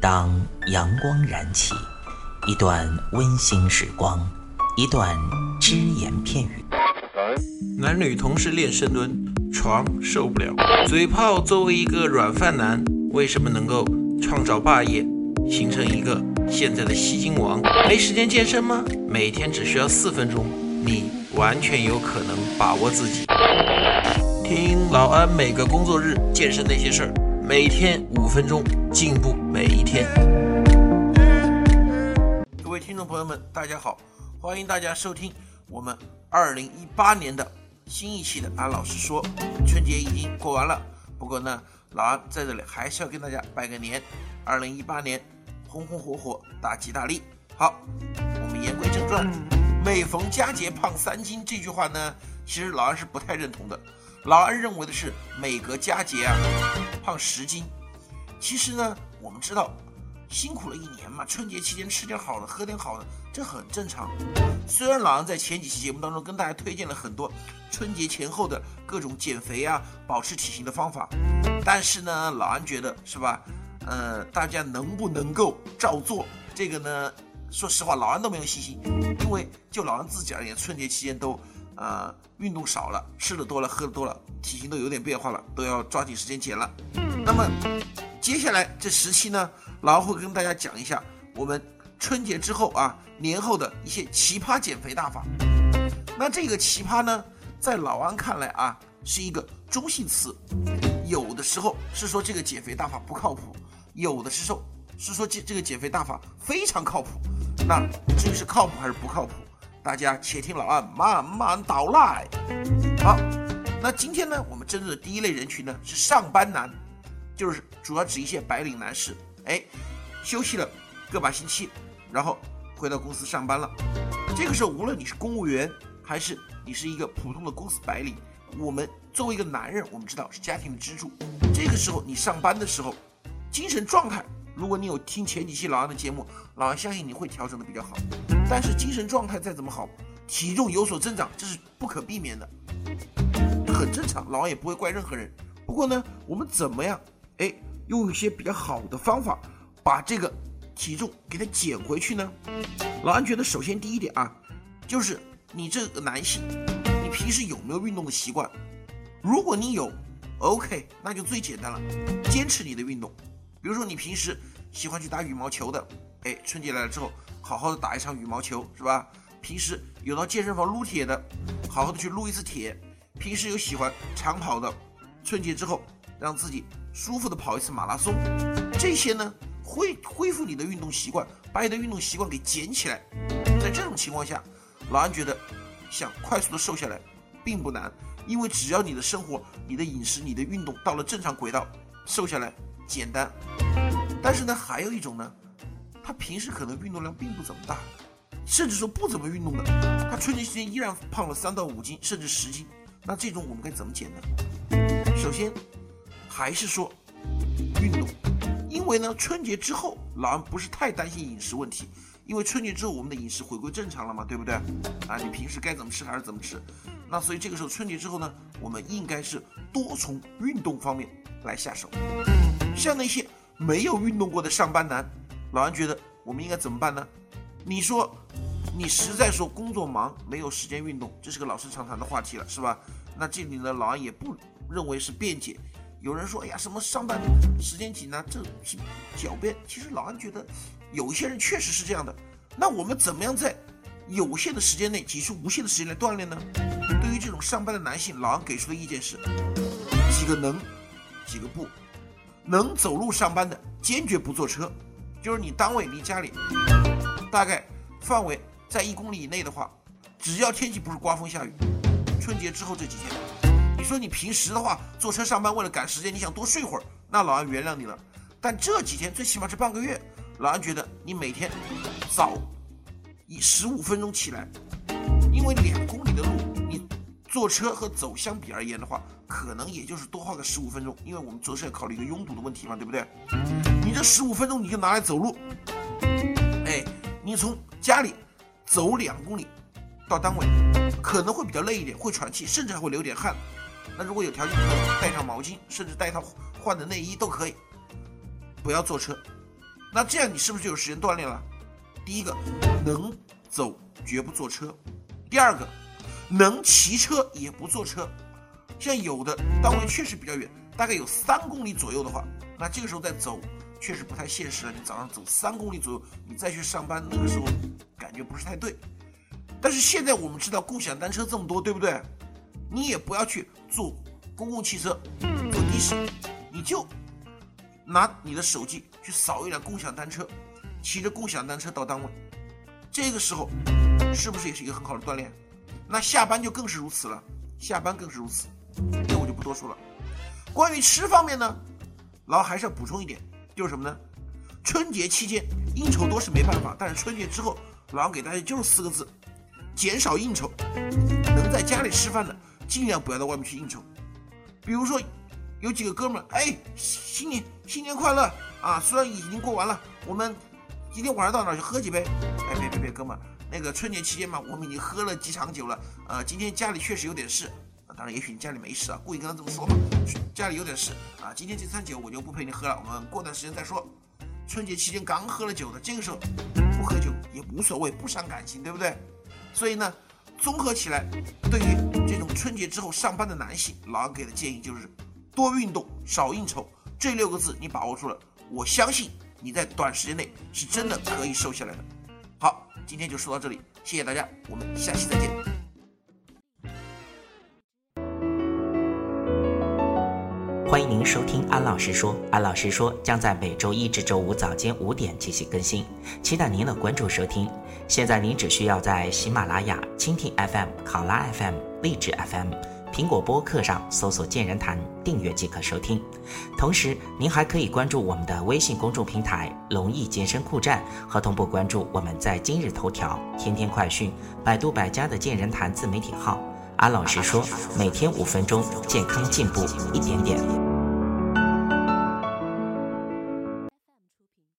当阳光燃起，一段温馨时光，一段只言片语。 男女同时练深蹲，床受不了。嘴炮作为一个软饭男，为什么能够创造霸业，形成一个现在的吸金王？没时间健身吗？每天只需要4分钟，你完全有可能把握自己。听老安每个工作日健身那些事儿，每天5分钟，进步每一天。各位听众朋友们，大家好，欢迎大家收听我们2018年的新一期的安老师说。春节已经过完了，不过呢，老安在这里还是要跟大家拜个年，2018年红红火火，大吉大利。好，我们言归正传，每逢佳节胖3斤这句话呢，其实老安是不太认同的。老安认为的是每隔佳节胖10斤。其实呢，我们知道辛苦了一年嘛，春节期间吃点好的，喝点好的，这很正常。虽然老安在前几期节目当中跟大家推荐了很多春节前后的各种减肥保持体型的方法，但是呢，老安觉得是吧，大家能不能够照做，这个呢，说实话老安都没有信心，因为就老安自己而言，春节期间都运动少了，吃的多了，喝的多了，体型都有点变化了，都要抓紧时间减了。那么接下来这10期呢，老安会跟大家讲一下我们春节之后年后的一些奇葩减肥大法。那这个奇葩呢，在老安看来是一个中性词，有的时候是说这个减肥大法不靠谱，有的时候是说这个减肥大法非常靠谱。那至于是靠谱还是不靠谱，大家且听老安慢慢道来。好，那今天呢，我们针对的第一类人群呢是上班男，就是主要指一些白领男士，休息了个把星期，然后回到公司上班了。这个时候，无论你是公务员还是你是一个普通的公司白领，我们作为一个男人，我们知道是家庭的支柱。这个时候你上班的时候，精神状态，如果你有听前几期老安的节目，老安相信你会调整的比较好。但是精神状态再怎么好，体重有所增长，这是不可避免的，很正常，老安也不会怪任何人。不过呢，我们怎么样用一些比较好的方法把这个体重给它减回去呢？老安觉得首先第一点就是你这个男性，你平时有没有运动的习惯？如果你有 OK， 那就最简单了，坚持你的运动。比如说你平时喜欢去打羽毛球的，春节来了之后好好的打一场羽毛球，是吧？平时有到健身房撸铁的，好好的去撸一次铁。平时有喜欢长跑的，春节之后让自己舒服的跑一次马拉松，这些呢会恢复你的运动习惯，把你的运动习惯给捡起来。在这种情况下，老安觉得想快速的瘦下来并不难，因为只要你的生活、你的饮食、你的运动到了正常轨道，瘦下来简单。但是呢，还有一种呢，他平时可能运动量并不怎么大，甚至说不怎么运动的，他春节期间依然胖了3到5斤甚至10斤，那这种我们该怎么减呢？首先还是说运动，因为呢春节之后老安不是太担心饮食问题，因为春节之后我们的饮食回归正常了嘛，对不对？你平时该怎么吃还是怎么吃。那所以这个时候春节之后呢，我们应该是多从运动方面来下手。像那些没有运动过的上班男，老安觉得我们应该怎么办呢？你说你实在说工作忙没有时间运动，这是个老生常谈的话题了，是吧？那这里呢，老安也不认为是辩解。有人说什么上班时间紧呢，这是狡辩。其实老安觉得有一些人确实是这样的。那我们怎么样在有限的时间内挤出无限的时间来锻炼呢？对于这种上班的男性，老安给出的意见是几个能几个不。能走路上班的坚决不坐车，就是你单位离家里大概范围在1公里以内的话，只要天气不是刮风下雨，春节之后这几天，你说你平时的话坐车上班为了赶时间，你想多睡会儿，那老安原谅你了。但这几天最起码这半个月，老安觉得你每天早以15分钟起来，因为2公里的路，你坐车和走相比而言的话，可能也就是多花个15分钟，因为我们坐车要考虑一个拥堵的问题嘛，对不对？你这15分钟你就拿来走路，你从家里走2公里到单位，可能会比较累一点，会喘气，甚至还会流点汗。那如果有条件，带上毛巾，甚至带套换的内衣都可以。不要坐车， 那这样你是不是就有时间锻炼了？第一个，能走绝不坐车；第二个，能骑车也不坐车。像有的单位确实比较远，大概有3公里左右的话，那这个时候再走确实不太现实了。你早上走3公里左右，你再去上班，那个时候感觉不是太对。但是现在我们知道共享单车这么多，对不对？你也不要去坐公共汽车，坐的士，你就拿你的手机去扫一辆共享单车，骑着共享单车到单位，这个时候是不是也是一个很好的锻炼？那下班就更是如此了，这我就不多说了。关于吃方面呢，老王还是要补充一点，就是什么呢？春节期间应酬多是没办法，但是春节之后，老王给大家就是4个字：减少应酬。能在家里吃饭的，尽量不要到外面去应酬。比如说有几个哥们儿，新年快乐啊！虽然已经过完了，我们今天晚上到哪儿去喝几杯？别，哥们儿，那个春节期间嘛，我们已经喝了几场酒了。今天家里确实有点事，当然也许你家里没事啊，故意跟他这么说嘛，家里有点事啊，今天这餐酒我就不陪你喝了，我们过段时间再说。春节期间刚喝了酒的，这个时候不喝酒也无所谓，不伤感情，对不对？所以呢，综合起来，对于这种春节之后上班的男性，老王给的建议就是多运动，少应酬。这6个字你把握住了，我相信你在短时间内是真的可以瘦下来的。好，今天就说到这里，谢谢大家，我们下期再见。 欢迎您收听安老师说，安老师说将在每周1至周5早间5点进行更新，期待您的关注收听。现在您只需要在喜马拉雅、蜻蜓 FM、考拉 FM、荔枝 FM、苹果播客上搜索健人谈订阅即可收听。同时您还可以关注我们的微信公众平台龙易健身酷站，和同步关注我们在今日头条、天天快讯、百度百家的健人谈自媒体号。安老师说，每天5分钟，健康进步一点点。